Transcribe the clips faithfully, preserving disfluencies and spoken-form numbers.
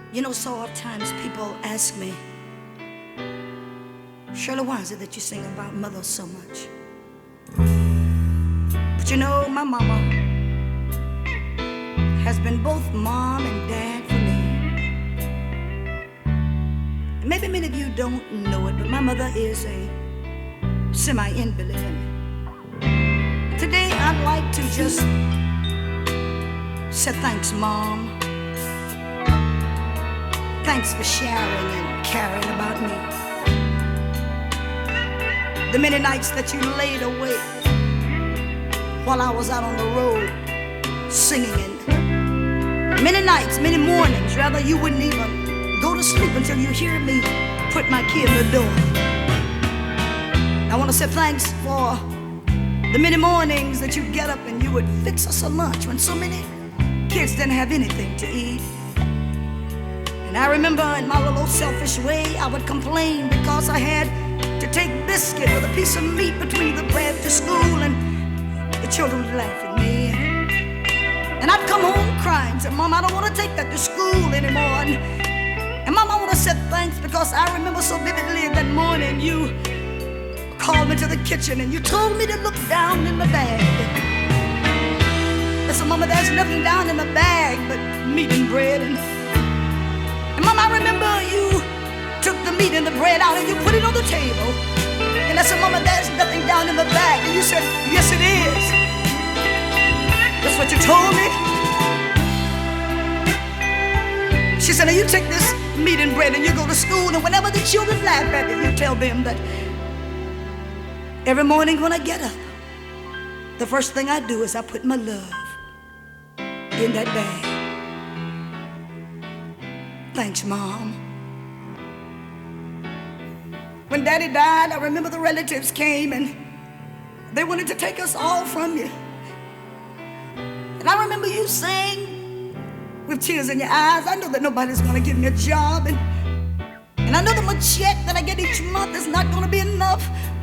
You know, so oftentimes people ask me, Shirley, why is it that you sing about mother so much? But you know, my mama has been both mom and dad for me. Maybe many of you don't know it, but my mother is a semi-invalid. Today I'd like to just say thanks, Mom. Thanks for sharing and caring about me. The many nights that you laid awake while I was out on the road singing, and many nights, many mornings, rather, you wouldn't even go to sleep until you hear me put my key in the door. I want to say thanks for the many mornings that you'd get up and you would fix us a lunch when so many kids didn't have anything to eat. And I remember in my little selfish way, I would complain because I had to take biscuit with a piece of meat between the bread to school, and the children would laugh at me. And I'd come home crying and say, Mom, I don't want to take that to school anymore. And, and Mom, I want to say thanks because I remember so vividly that morning you called me to the kitchen and you told me to look down in the bag. I said, Mama, there's nothing down in the bag but meat and bread. And, and Mama, I remember you took the meat and the bread out and you put it on the table. And I said, Mama, there's nothing down in the bag. And you said, yes, it is. That's what you told me. She said, now you take this meat and bread and you go to school, and whenever the children laugh at you, you tell them that every morning when I get up, the first thing I do is I put my love in that bag. Thanks, Mom. When Daddy died, I remember the relatives came and they wanted to take us all from you. And I remember you saying with tears in your eyes, I know that nobody's gonna give me a job, and, and I know that my check that I get each month is not gonna be enough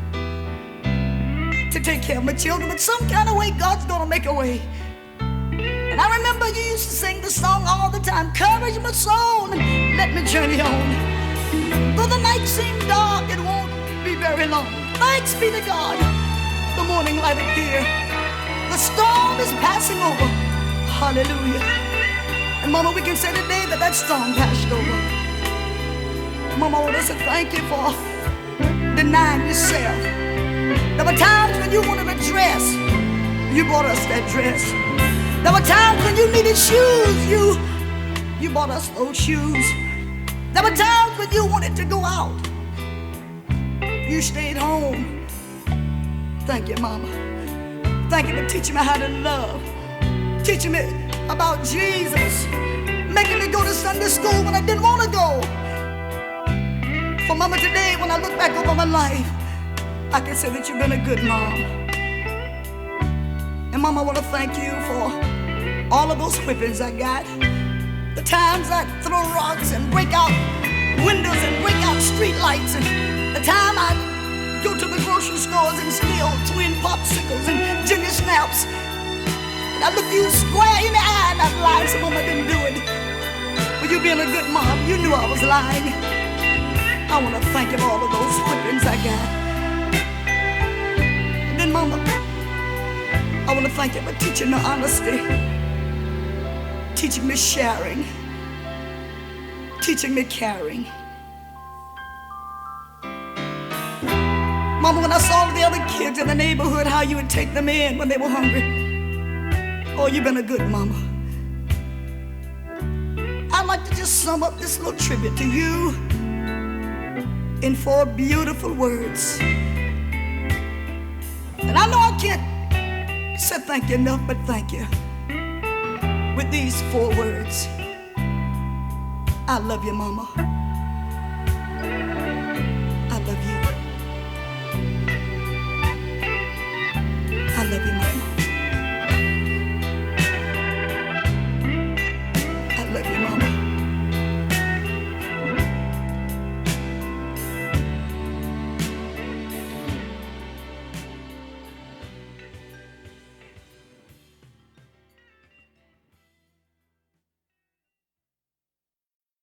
to take care of my children, but some kind of way God's gonna make a way. And I remember you used to sing the song all the time, courage my soul and let me journey on. Though the night seems dark, it won't be very long. Thanks be to God, the morning light appear. The storm is passing over, hallelujah. And Mama, we can say today that that storm passed over. Mama, I want to say thank you for denying yourself. There were times when you wanted a dress, you bought us that dress. There were times when you needed shoes, you, you bought us those shoes. There were times when you wanted to go out, you stayed home. Thank you, Mama. Thank you for teaching me how to love, teaching me about Jesus, making me go to Sunday school when I didn't want to go. For Mama, today when I look back over my life, I can say that you've been a good mom. And Mama, I want to thank you for all of those whippings I got. The times I throw rocks and break out windows and break out street lights, and the time I go to the grocery stores and steal twin popsicles and Junior Snaps. And I look you square in the eye and I've lied, so Mama, I didn't do it. But you being a good mom, you knew I was lying. I want to thank you for all of those whippings I got. And then Mama, I want to thank you for teaching me honesty, teaching me sharing, teaching me caring. Mama, when I saw the other kids in the neighborhood, how you would take them in when they were hungry. Oh, you've been a good mama. I'd like to just sum up this little tribute to you in four beautiful words. And I know I can't say thank you enough, but thank you with these four words. I love you, Mama. I love you. I love you, Mama.